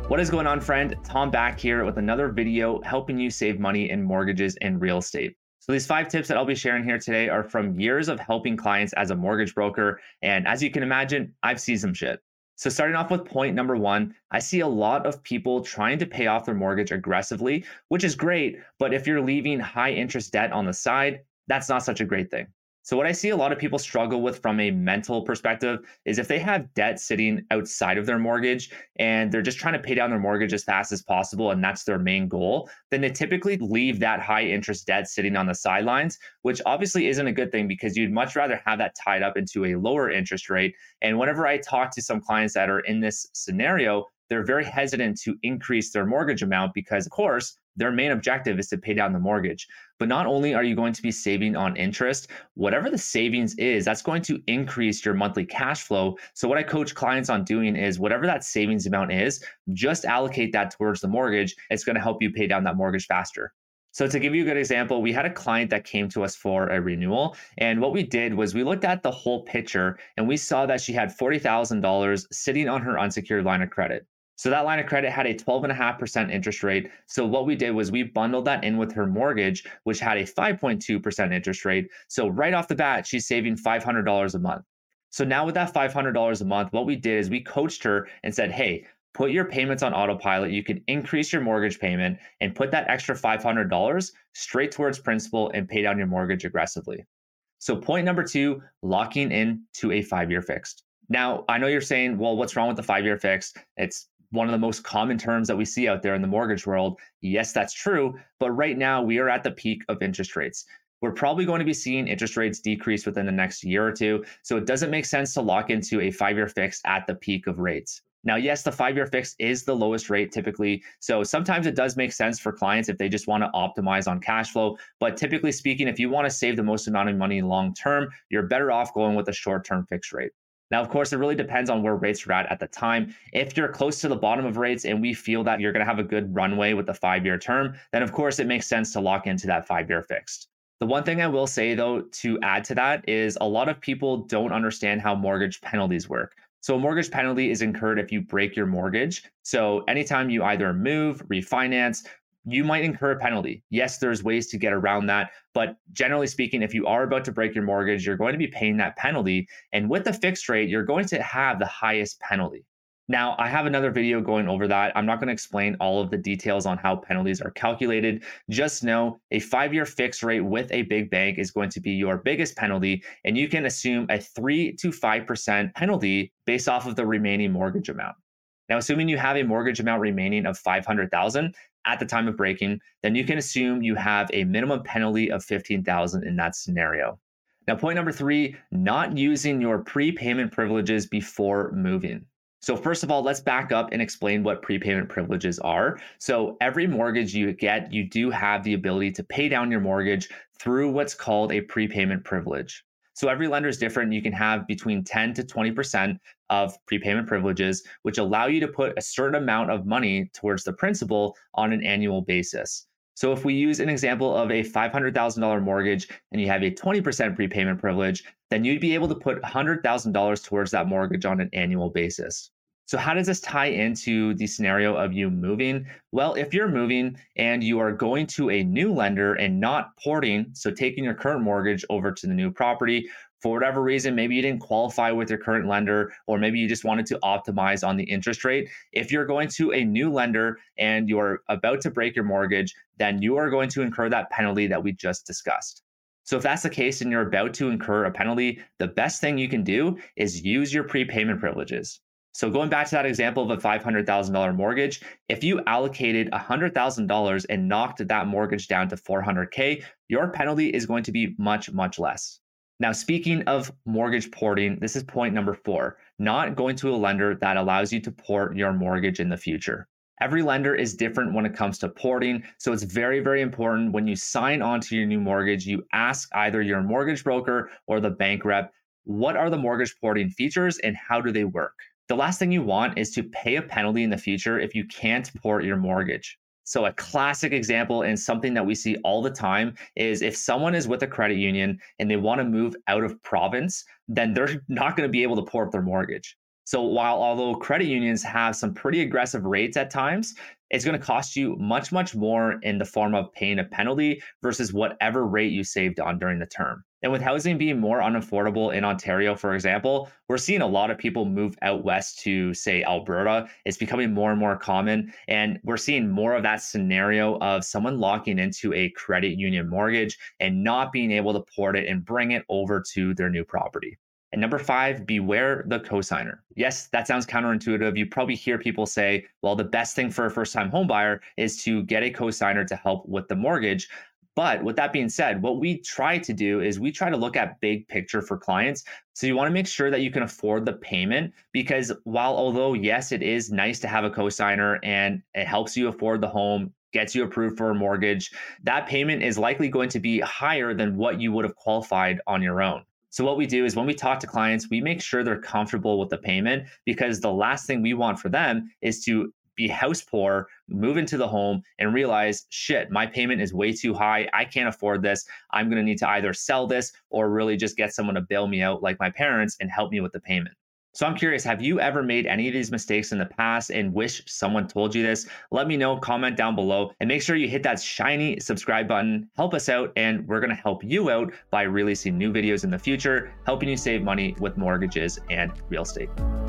What is going on, friend? Tom back here with another video helping you save money in mortgages and real estate. So these 5 tips that I'll be sharing here today are from years of helping clients as a mortgage broker. And as you can imagine, I've seen some shit. So starting off with point number one, I see a lot of people trying to pay off their mortgage aggressively, which is great. But if you're leaving high interest debt on the side, that's not such a great thing. So what I see a lot of people struggle with from a mental perspective is if they have debt sitting outside of their mortgage and they're just trying to pay down their mortgage as fast as possible and that's their main goal, then they typically leave that high interest debt sitting on the sidelines, which obviously isn't a good thing because you'd much rather have that tied up into a lower interest rate. And whenever I talk to some clients that are in this scenario, they're very hesitant to increase their mortgage amount because, of course, their main objective is to pay down the mortgage. But not only are you going to be saving on interest, whatever the savings is, that's going to increase your monthly cash flow. So, what I coach clients on doing is whatever that savings amount is, just allocate that towards the mortgage. It's going to help you pay down that mortgage faster. So to give you a good example, we had a client that came to us for a renewal. And what we did was we looked at the whole picture and we saw that she had $40,000 sitting on her unsecured line of credit. So that line of credit had a 12.5% interest rate. So what we did was we bundled that in with her mortgage, which had a 5.2% interest rate. So right off the bat, she's saving $500 a month. So now with that $500 a month, what we did is we coached her and said, hey, put your payments on autopilot. You can increase your mortgage payment and put that extra $500 straight towards principal and pay down your mortgage aggressively. So point number two, locking in to a 5-year fixed. Now, I know you're saying, well, what's wrong with the 5-year fixed? It's one of the most common terms that we see out there in the mortgage world. Yes, that's true. But right now we are at the peak of interest rates. We're probably going to be seeing interest rates decrease within the next year or two. So it doesn't make sense to lock into a 5-year fix at the peak of rates. Now, yes, the 5-year fix is the lowest rate typically. So sometimes it does make sense for clients if they just want to optimize on cash flow. But typically speaking, if you want to save the most amount of money long term, you're better off going with a short-term fixed rate. Now, of course, it really depends on where rates are at the time. If you're close to the bottom of rates and we feel that you're going to have a good runway with the 5-year term, then of course it makes sense to lock into that 5-year fixed. The one thing I will say, though, to add to that is a lot of people don't understand how mortgage penalties work. So a mortgage penalty is incurred if you break your mortgage. So anytime you either move, refinance, you might incur a penalty. Yes, there's ways to get around that. But generally speaking, if you are about to break your mortgage, you're going to be paying that penalty. And with the fixed rate, you're going to have the highest penalty. Now, I have another video going over that. I'm not going to explain all of the details on how penalties are calculated. Just know a 5-year fixed rate with a big bank is going to be your biggest penalty. And you can assume a 3 to 5% penalty based off of the remaining mortgage amount. Now, assuming you have a mortgage amount remaining of $500,000 at the time of breaking, then you can assume you have a minimum penalty of $15,000 in that scenario. Now, point number three, not using your prepayment privileges before moving. So first of all, let's back up and explain what prepayment privileges are. So every mortgage you get, you do have the ability to pay down your mortgage through what's called a prepayment privilege. So every lender is different. You can have between 10 to 20% of prepayment privileges, which allow you to put a certain amount of money towards the principal on an annual basis. So if we use an example of a $500,000 mortgage and you have a 20% prepayment privilege, then you'd be able to put $100,000 towards that mortgage on an annual basis. So how does this tie into the scenario of you moving? Well, if you're moving and you are going to a new lender and not porting, so taking your current mortgage over to the new property, for whatever reason, maybe you didn't qualify with your current lender, or maybe you just wanted to optimize on the interest rate. If you're going to a new lender and you're about to break your mortgage, then you are going to incur that penalty that we just discussed. So if that's the case and you're about to incur a penalty, the best thing you can do is use your prepayment privileges. So going back to that example of a $500,000 mortgage, if you allocated $100,000 and knocked that mortgage down to $400K, your penalty is going to be much, much less. Now, speaking of mortgage porting, this is point number 4, not going to a lender that allows you to port your mortgage in the future. Every lender is different when it comes to porting. So it's very, very important when you sign on to your new mortgage, you ask either your mortgage broker or the bank rep, what are the mortgage porting features and how do they work? The last thing you want is to pay a penalty in the future if you can't port your mortgage. So a classic example and something that we see all the time is if someone is with a credit union and they want to move out of province, then they're not going to be able to port their mortgage. So while although credit unions have some pretty aggressive rates at times, it's going to cost you much, much more in the form of paying a penalty versus whatever rate you saved on during the term. And with housing being more unaffordable in Ontario, for example, we're seeing a lot of people move out west to, say, Alberta. It's becoming more and more common. And we're seeing more of that scenario of someone locking into a credit union mortgage and not being able to port it and bring it over to their new property. And number five, beware the cosigner. Yes, that sounds counterintuitive. You probably hear people say, well, the best thing for a first time home buyer is to get a cosigner to help with the mortgage. But with that being said, what we try to do is we try to look at big picture for clients. So you want to make sure that you can afford the payment because although yes, it is nice to have a cosigner and it helps you afford the home, gets you approved for a mortgage, that payment is likely going to be higher than what you would have qualified on your own. So what we do is when we talk to clients, we make sure they're comfortable with the payment because the last thing we want for them is to be house poor, move into the home and realize, shit, my payment is way too high. I can't afford this. I'm going to need to either sell this or really just get someone to bail me out like my parents and help me with the payment. So I'm curious, have you ever made any of these mistakes in the past and wish someone told you this? Let me know, comment down below, and make sure you hit that shiny subscribe button. Help us out, and we're gonna help you out by releasing new videos in the future, helping you save money with mortgages and real estate.